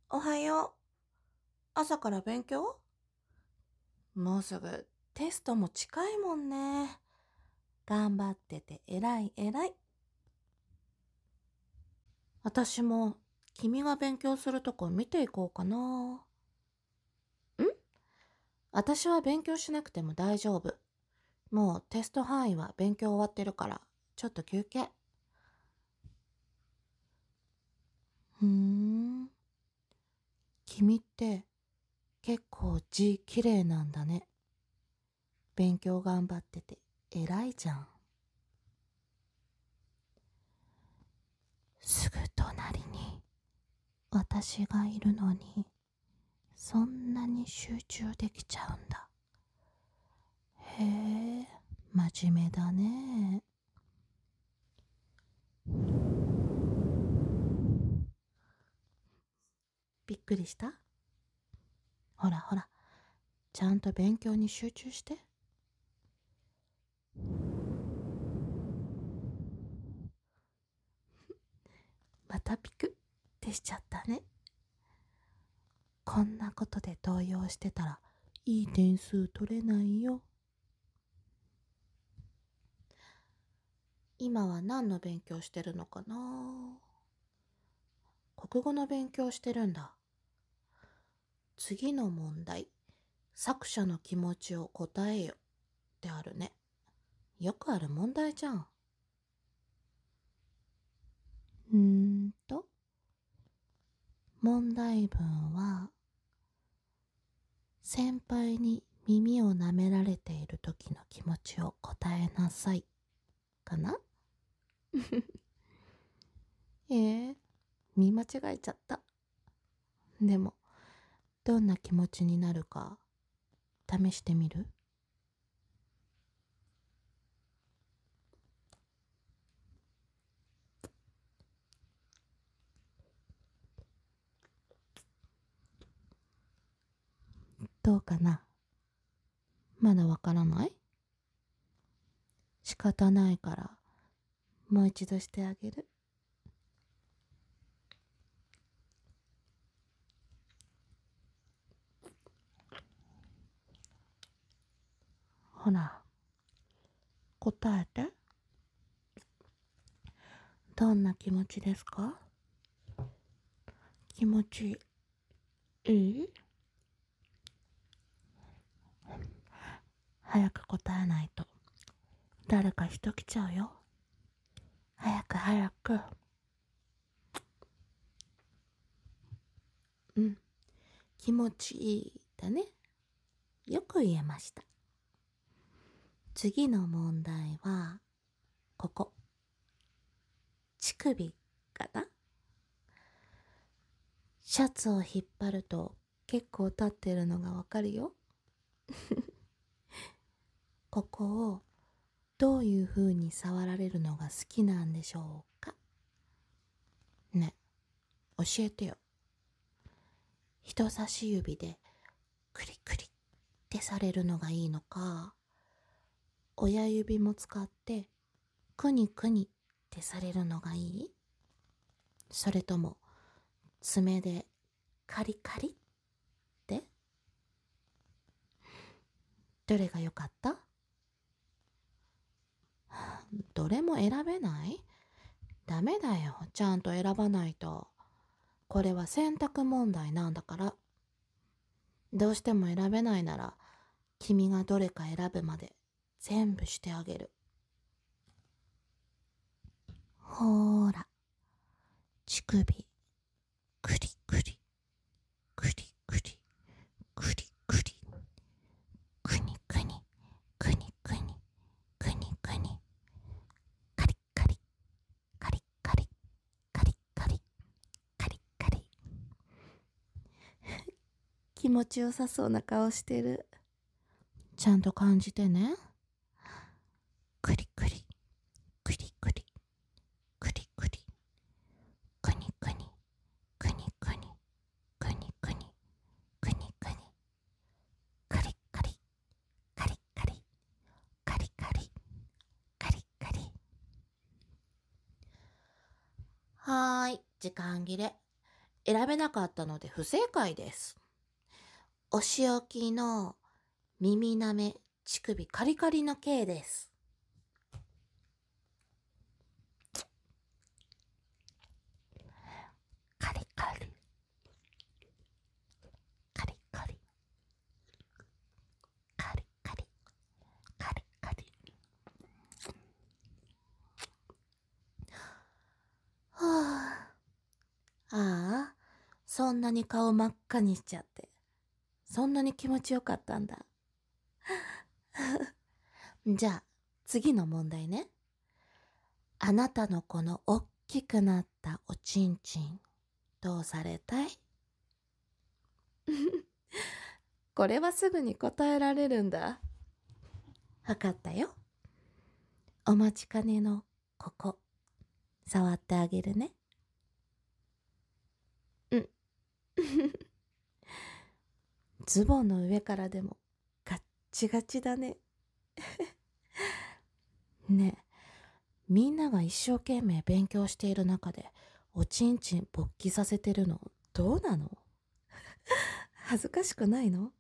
おはよう。朝から勉強？もうすぐテストも近いもんね。頑張ってて偉い偉い。私も君が勉強するとこ見ていこうかな。私は勉強しなくても大丈夫。もうテスト範囲は勉強終わってるから、ちょっと休憩。君って結構字綺麗なんだね。勉強頑張ってて偉いじゃん。すぐ隣に私がいるのに、そんなに集中できちゃうんだ。へえ、真面目だね。びっくりした？ほらほら、ちゃんと勉強に集中して。またピクってしちゃったね。こんなことで動揺してたらいい点数取れないよ。今は何の勉強してるのかな？国語の勉強してるんだ。次の問題、作者の気持ちを答えよってあるね。よくある問題じゃん。問題文は、先輩に耳を舐められている時の気持ちを答えなさい。かな？見間違えちゃった。でも、どんな気持ちになるか、試してみる？どうかな？まだわからない？仕方ないから、もう一度してあげる。ほら、答えて。どんな気持ちですか？気持ちいい？早く答えないと誰か人来ちゃうよ。早く早く。気持ちいいだね。よく言えました。次の問題はここ、乳首かな。シャツを引っ張ると結構立ってるのがわかるよ。ここをどういう風に触られるのが好きなんでしょうか？ね、教えてよ。人差し指でクリクリってされるのがいいのか、親指も使ってクニクニってされるのがいい？それとも爪でカリカリって？どれが良かった？どれも選べない？ダメだよ、ちゃんと選ばないと。これは選択問題なんだから。どうしても選べないなら、君がどれか選ぶまで全部してあげる。ほーら、乳首、クリクリ、クリクリ、クリクリ、クニクニ、クニクニ、クニクニ、カリカリ、カリカリ、カリカリ、カリカリ。気持ちよさそうな顔してる。ちゃんと感じてね。クリクリ、クリクリ、クリクリ、クニクニ、クニクニ、クニクニ、クニクニ、カリカリ、カリカリ、カリカリ、カリカリ。はーい、時間切れ。 選べなかったので不正解です。お仕置きの耳なめ乳首カリカリの K です。カリカリカリカリカリカリカリカリ。はあ、ああ、そんなに顔真っ赤にしちゃって、そんなに気持ちよかったんだ。じゃあ次の問題ね。あなたのこのおっきくなったおちんちん、どうされたい？これはすぐに答えられるんだ。わかったよ。お待ちかねのここ、触ってあげるね。うん。ズボンの上からでもガッチガチだね。ねえ、みんなが一生懸命勉強している中でおちんちん勃起させてるのどうなの？恥ずかしくないの？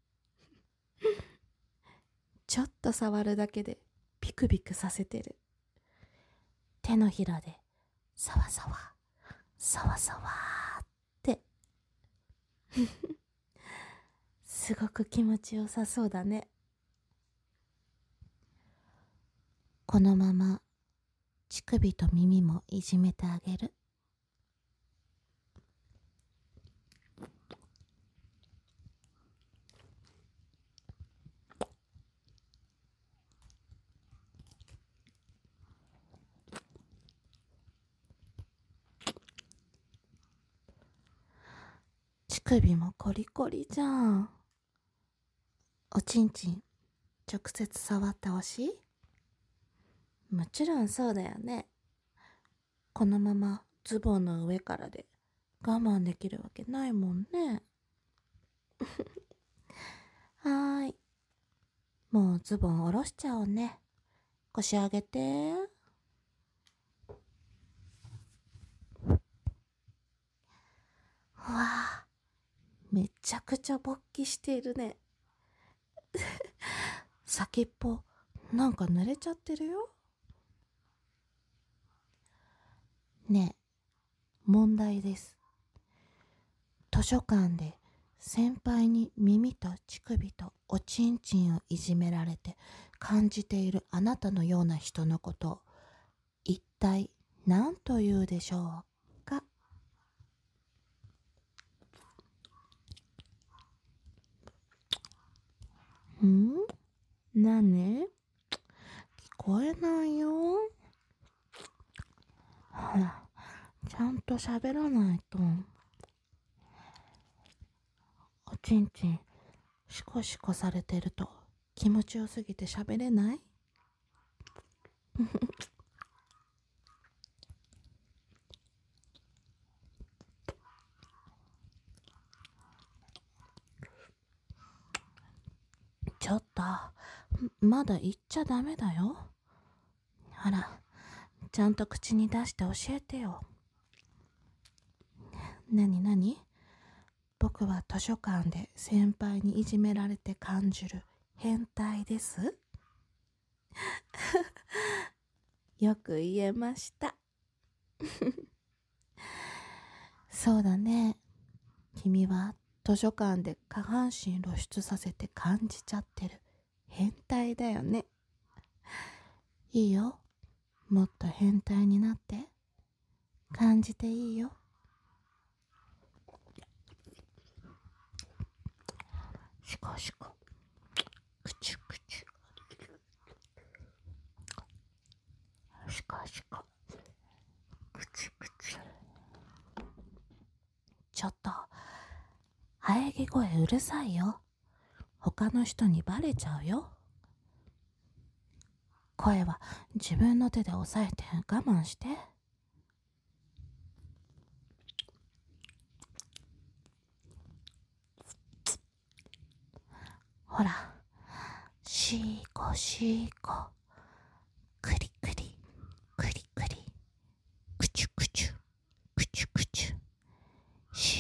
ちょっと触るだけでビクビクさせてる。手のひらでサワサワサワサワってすごく気持ちよさそうだね。このまま乳首と耳もいじめてあげる。乳首もコリコリじゃん。おちんちん直接触ってほしい？もちろんそうだよね。このままズボンの上からで我慢できるわけないもんね。はーい。もうズボン下ろしちゃおうね。腰上げて。うわあ、めちゃくちゃ勃起しているね。先っぽなんか濡れちゃってるよ。ねえ、問題です。図書館で先輩に耳と乳首とおちんちんをいじめられて感じているあなたのような人のことを一体何と言うでしょうか？何？聞こえないよ。ほら、ちゃんと喋らないと。おちんちんシコシコされてると気持ちよすぎて喋れない？ちょっと、まだ言っちゃダメだよ。ほら、ちゃんと口に出して教えてよ。なになに？僕は図書館で先輩にいじめられて感じる変態です。よく言えました。そうだね。君は図書館で下半身露出させて感じちゃってる変態だよね。いいよ。もっと変態になって感じていいよ。シコシコ、クチュクチュ、シコシコ、クチュクチュ。ちょっと喘ぎ声うるさいよ。他の人にバレちゃうよ。声は自分の手で押さえて我慢して。ほら、シーコシーコ、クリクリクリクリ、クチュクチュクチュクチュ、シ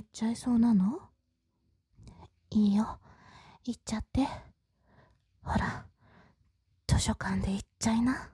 ちゃいそうなの？いいよ、行っちゃって。ほら、図書館で行っちゃいな。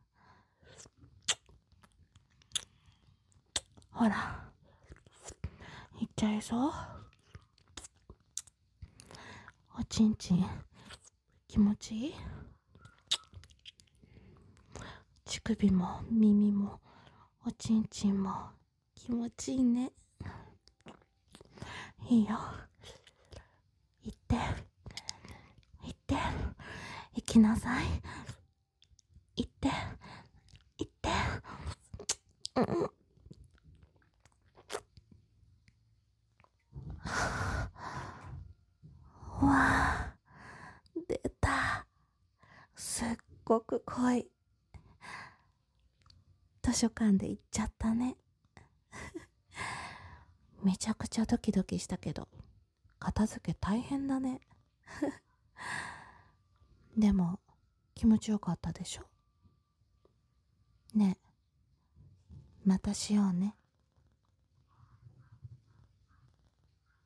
ほら、行っちゃいそう。おちんちん気持ちいい？乳首も耳もおちんちんも気持ちいいね。いいよ、行って行って行きなさい。行って行って、うん、わあ、出た。すっごく濃い。図書館で行っちゃったね。めちゃくちゃドキドキしたけど、片付け大変だね。でも気持ちよかったでしょ？ねえ、またしようね。